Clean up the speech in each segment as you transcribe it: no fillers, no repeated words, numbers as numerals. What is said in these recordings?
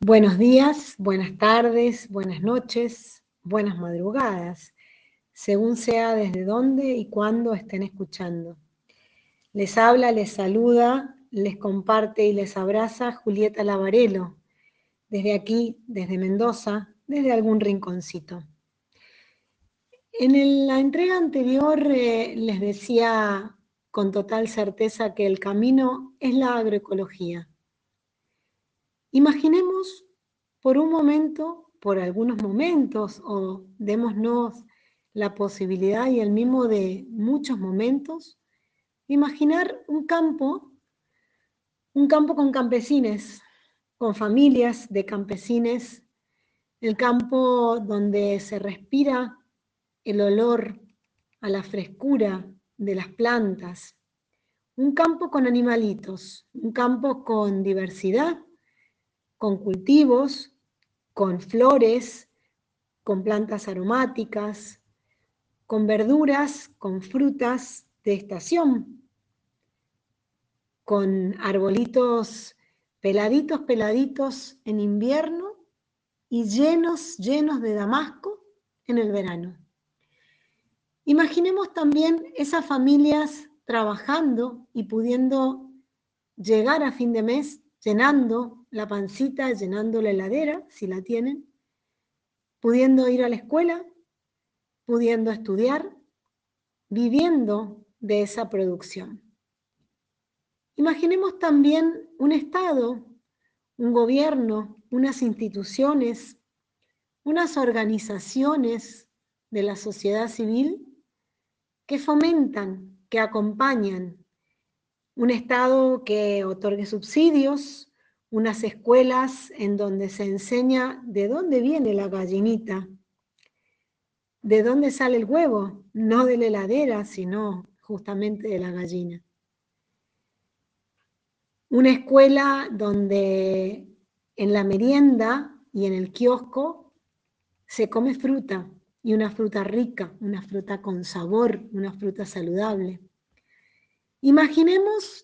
Buenos días, buenas tardes, buenas noches, buenas madrugadas, según sea desde dónde y cuándo estén escuchando. Les habla, les saluda, les comparte y les abraza Julieta Lavarello, desde aquí, desde Mendoza, desde algún rinconcito. En la entrega anterior les decía con total certeza que el camino es la agroecología. Imaginemos por un momento, por algunos momentos, o démonos la posibilidad y el mimo de muchos momentos, imaginar un campo con campesines, con familias de campesines, el campo donde se respira el olor a la frescura de las plantas, un campo con animalitos, un campo con diversidad, con cultivos, con flores, con plantas aromáticas, con verduras, con frutas de estación, con arbolitos peladitos en invierno y llenos de damasco en el verano. Imaginemos también esas familias trabajando y pudiendo llegar a fin de mes llenando la pancita, llenando la heladera, si la tienen, pudiendo ir a la escuela, pudiendo estudiar, viviendo de esa producción. Imaginemos también un Estado, un gobierno, unas instituciones, unas organizaciones de la sociedad civil que fomentan, que acompañan, un Estado que otorgue subsidios, unas escuelas en donde se enseña de dónde viene la gallinita, de dónde sale el huevo, no de la heladera, sino justamente de la gallina. Una escuela donde en la merienda y en el kiosco se come fruta, y una fruta rica, una fruta con sabor, una fruta saludable. Imaginemos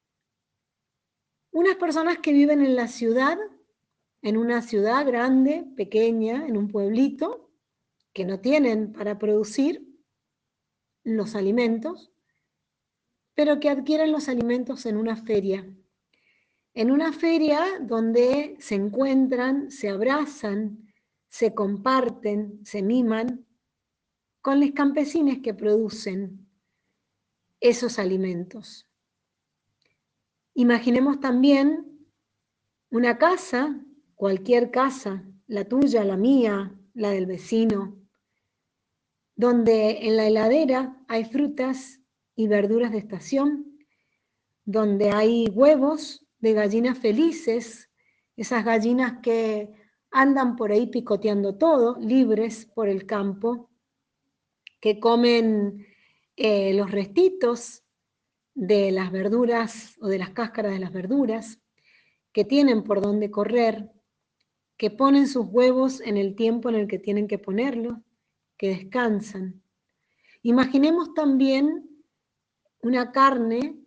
unas personas que viven en la ciudad, en una ciudad grande, pequeña, en un pueblito, que no tienen para producir los alimentos, pero que adquieren los alimentos en una feria. En una feria donde se encuentran, se abrazan, se comparten, se miman con los campesines que producen esos alimentos. Imaginemos también una casa, cualquier casa, la tuya, la mía, la del vecino, donde en la heladera hay frutas y verduras de estación, donde hay huevos de gallinas felices, esas gallinas que andan por ahí picoteando todo, libres por el campo, que comen los restitos de las verduras o de las cáscaras de las verduras, que tienen por dónde correr, que ponen sus huevos en el tiempo en el que tienen que ponerlos, que descansan. Imaginemos también una carne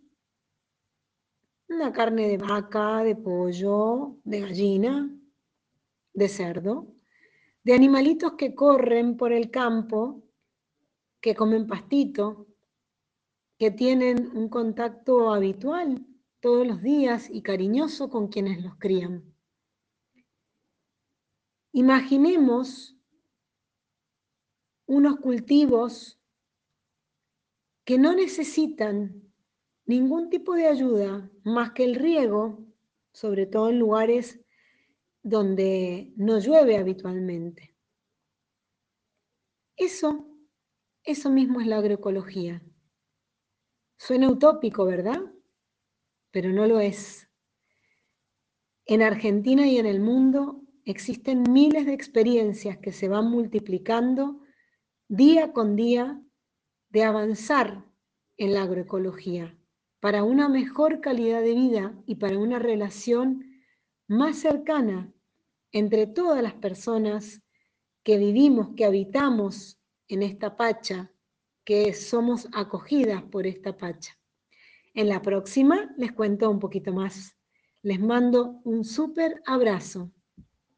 de vaca, de pollo, de gallina, de cerdo, de animalitos que corren por el campo, que comen pastito, que tienen un contacto habitual todos los días y cariñoso con quienes los crían. Imaginemos unos cultivos que no necesitan ningún tipo de ayuda más que el riego, sobre todo en lugares donde no llueve habitualmente. Eso mismo es la agroecología. Suena utópico, ¿verdad? Pero no lo es. En Argentina y en el mundo existen miles de experiencias que se van multiplicando día con día de avanzar en la agroecología para una mejor calidad de vida y para una relación más cercana entre todas las personas que vivimos, que habitamos en esta pacha, que somos acogidas por esta pacha. En la próxima les cuento un poquito más. Les mando un súper abrazo.